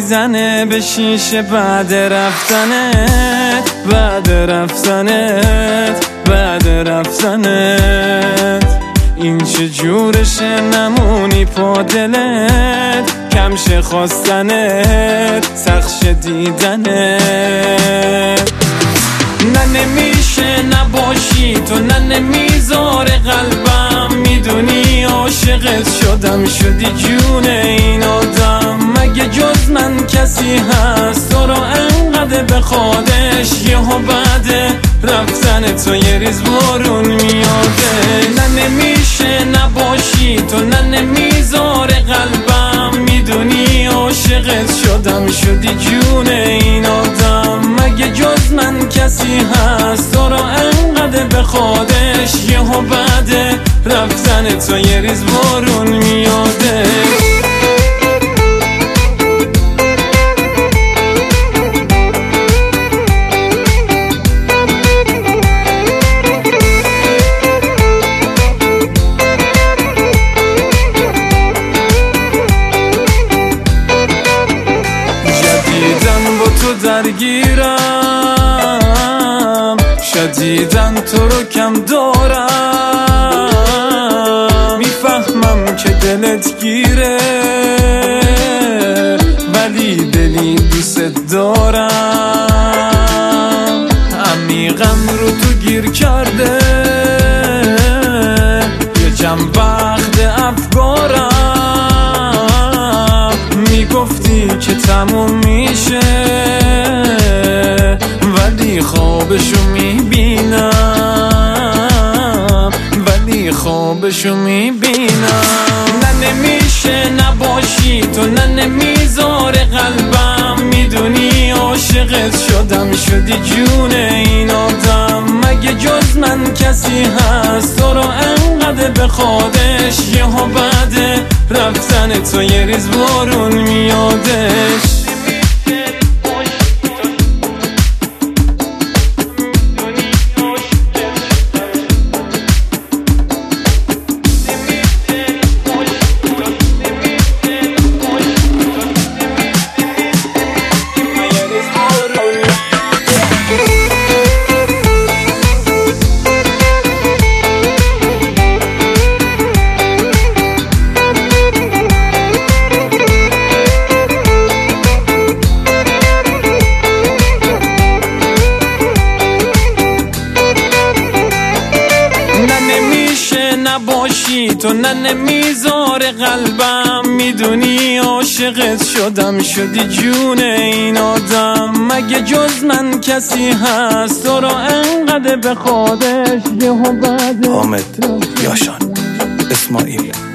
میزنه به شیشه بعد رفتنت، بعد رفتنت، بعد رفتنت. این چه جورشه نمونی پا دلت، کمشه خواستنت، سخش دیدنت. نه نمیشه نباشی تو، نه نمیذاره قلبم، میدونی عاشقت شدم، شدی جون این آدم. مگه جز من کسی هست تو رو انقدر به خودش، یهو بعد رفتن تو یه ریز بارون میاده. نه نمیشه نباشی تو، نه نمیذاره قلبم، میدونی عاشقت شدم، شدی جون این آدم. مگه جز من کسی هست تو رو انقدر به خودش، یهو بعد رفتن تو یه ریز بارون میاده. درگیرم شدیدن تو رو کم دارم، میفهمم که دلت گیره ولی دلی دوست دارم. عمیقم رو تو گیر کرده یه جم وقت افکارم، میگفتی که تموم میشه ولی خوابشو میبینم، ولی خوابشو میبینم. نه نمیشه نباشی تو، نه نمیذاره قلبم، میدونی عاشقت شدم، شدی جون این آدم. مگه جز من کسی هست تو رو انقدر به خودش، یهو بعد رفتن تو یه ریز بارون میادش. نباشی تو، نه نمیذاره قلبم، میدونی عاشقت شدم، شدی جون این آدم. مگه جز من کسی هست تو رو انقدر به خودش، یهو بعد حامد یاشان اسماعیل